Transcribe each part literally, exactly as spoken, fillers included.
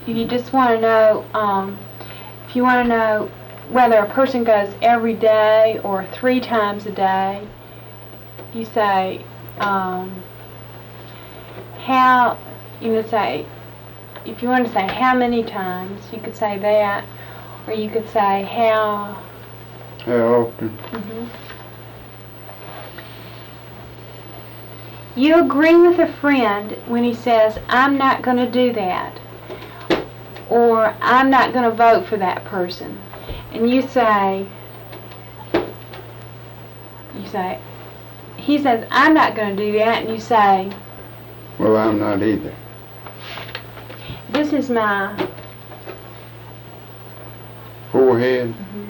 you just want to know, um, if you want to know whether a person goes every day or three times a day, you say, um, how, you know, say, if you want to say how many times, you could say that, or you could say how. How often? Mm-hmm. You agree with a friend when he says, I'm not going to do that, or I'm not going to vote for that person. And you say, you say, he says, I'm not going to do that, and you say, well, I'm not either. This is my forehead. Mm-hmm.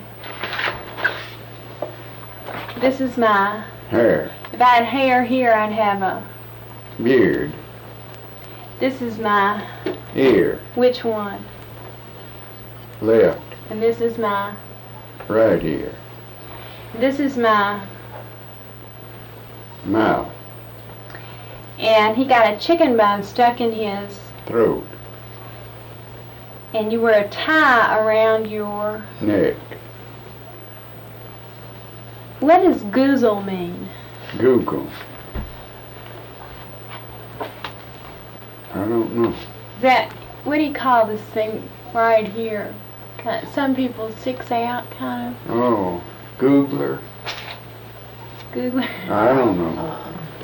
This is my hair. If I had hair here, I'd have a beard. This is my ear. Which one? Left. And this is my right ear. This is my mouth. And he got a chicken bone stuck in his throat. And you wear a tie around your neck. What does goozle mean? Google. I don't know. That, what do you call this thing right here? Some people six out, kind of. Oh, Googler. Googler. I don't know.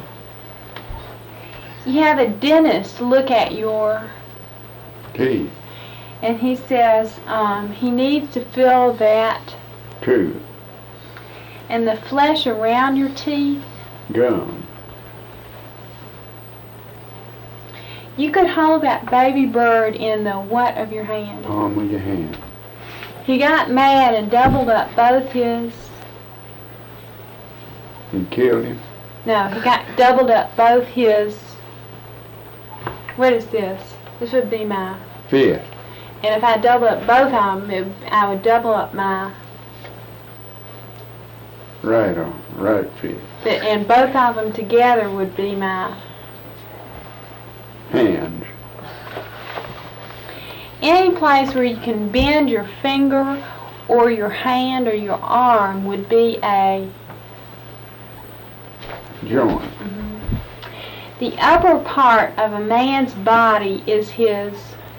You have a dentist look at your teeth. And he says um, he needs to fill that tooth. And the flesh around your teeth. Gum. You could hold that baby bird in the what of your hand? Palm of your hand. He got mad and doubled up both his... And killed him? No, he got doubled up both his... What is this? This would be my... fist. And if I double up both of them, it, I would double up my... Right arm, right fist. And both of them together would be my... hands. Any place where you can bend your finger or your hand or your arm would be a... joint. Mm-hmm. The upper part of a man's body is his...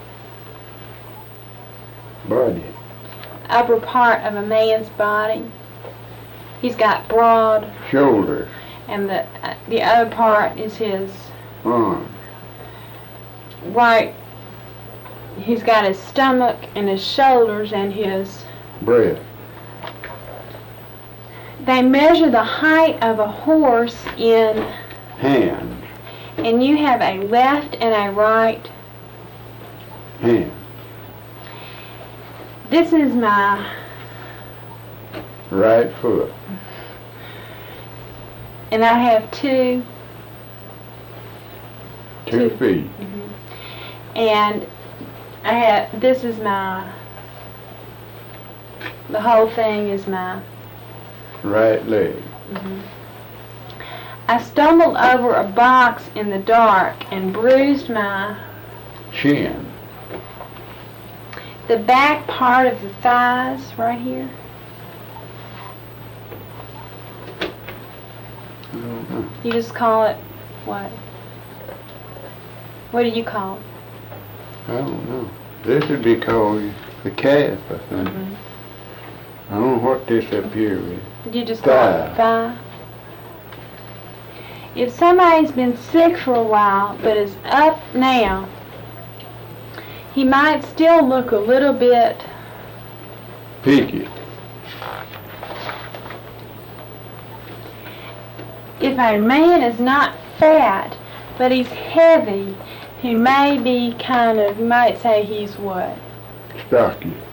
body. Upper part of a man's body. He's got broad... shoulders. And the uh, the other part is his... arms. Right. He's got his stomach and his shoulders and his... breast. They measure the height of a horse in... hands. And you have a left and a right... hand. This is my... right foot. And I have two... Two, two. feet. Mm-hmm. And I have... This is my... The whole thing is my... right leg. Mm-hmm. I stumbled over a box in the dark and bruised my... chin. The back part of the thighs, right here. I don't know. You just call it what? What do you call it? I don't know. This would be called the calf, I think. Mm-hmm. I don't know what this up here is. You just call it thigh. If somebody's been sick for a while but is up now, he might still look a little bit peaky. If a man is not fat, but he's heavy, he may be kind of, you might say he's what? Stocky.